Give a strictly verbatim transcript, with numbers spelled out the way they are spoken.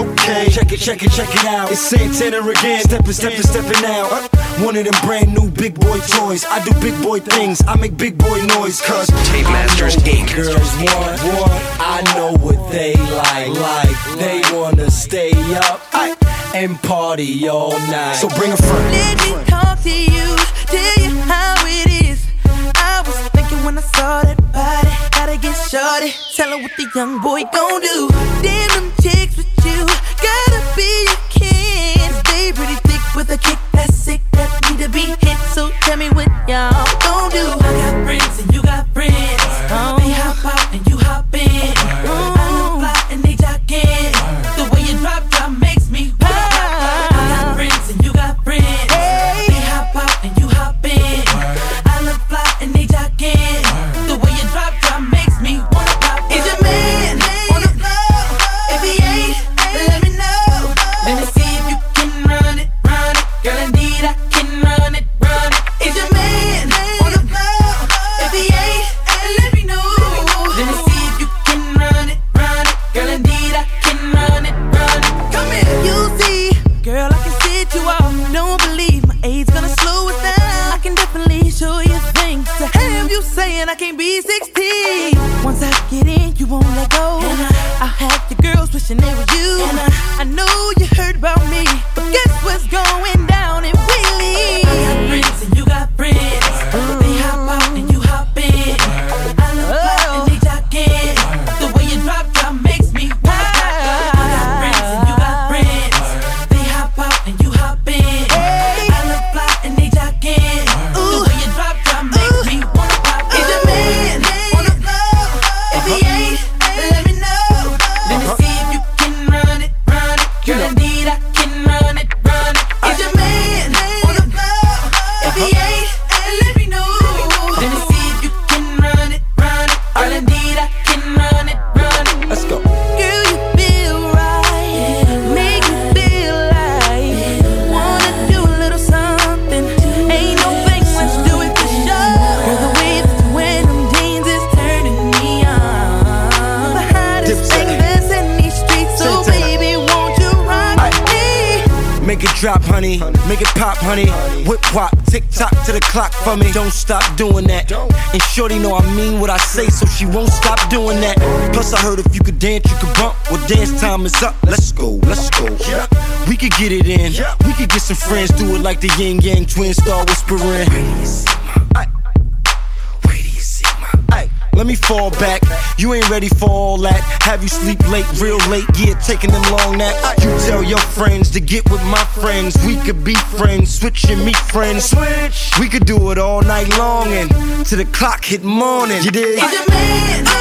Okay, check it, check it, check it out. It's Santana again, steppin', steppin', steppin' out. One of them brand new big boy toys. I do big boy things, I make big boy noise. Cause Tape Masters Incorporated. Girls want what? I know what they like. Like they wanna stay up and party all night. So bring a friend. Let me talk to you, tell you how it is. I was thinking when I saw that body, gotta get shorty. Tell her what the young boy gon' do. Damn them chicks with you, gotta be your kin. Stay pretty thick with a kick that's sick, that need to be hit. So tell me what y'all gon' do. I got friends and you got friends. Oh. They hop out and you hop in. Oh. I look fly and they jogging. The way you drop drop makes me wanna pop. I got friends and you got friends. Hey. They hop out and you hop in. I look fly and they jogging. The way you drop drop makes me wanna pop. Is your man on the floor? If he ain't, let me know. Let me see if you can run it, run it. Girl, indeed I can run it, run it. Is your man on the floor? If he ain't, let me know. Let me see if you can run it, run it. Girl, indeed I can run it, run it. Come here. You see, girl, I can sit you off. Don't believe my age gonna slow us down. I can definitely show you things to have you saying I can't be sixteen. Once I get in, you won't let go. I have the girls wishing they were you. I know you heard about me, but guess what's going down in Wheelie? I got friends and you got friends. They hop out and you hop in. I look fly and they jogging. The way you drop drop makes me wanna pop. I got friends and you got friends. They hop out and you hop in. I look fly and they jogging. The way you drop drop makes me wanna pop. Is your man on the floor? If he ain't, let me know. Let me see if you can run it, run it. Girl, indeed I can run it, run it. Is your man on the floor? If he ain't, let me know. Let me see if you can run it, run it. Girl, indeed I can run it, run it. Let's go. Girl, you feel right, make me feel like wanna do a little something. Ain't no thing, let's do it for sure. Girl, the way that you wear them jeans is turning me on. The hottest thing that's in these streets, so baby, won't you rock me? Make it drop, honey. Make it pop, honey. Whip wop, tick tock to the clock for me. Don't stop doing that. And shorty know I mean what I say, so she won't stop doing that. Plus I heard if you could dance, you could bump. Well, dance time is up. Let's go, let's go. We could get it in. We could get some friends, do it like the yin yang twins, start whispering. Let me fall back, you ain't ready for all that. Have you sleep late, real late, yeah, taking them long naps. You tell your friends to get with my friends. We could be friends, switch and meet friends. Switch. We could do it all night long and till the clock hit morning. You dig? Is your man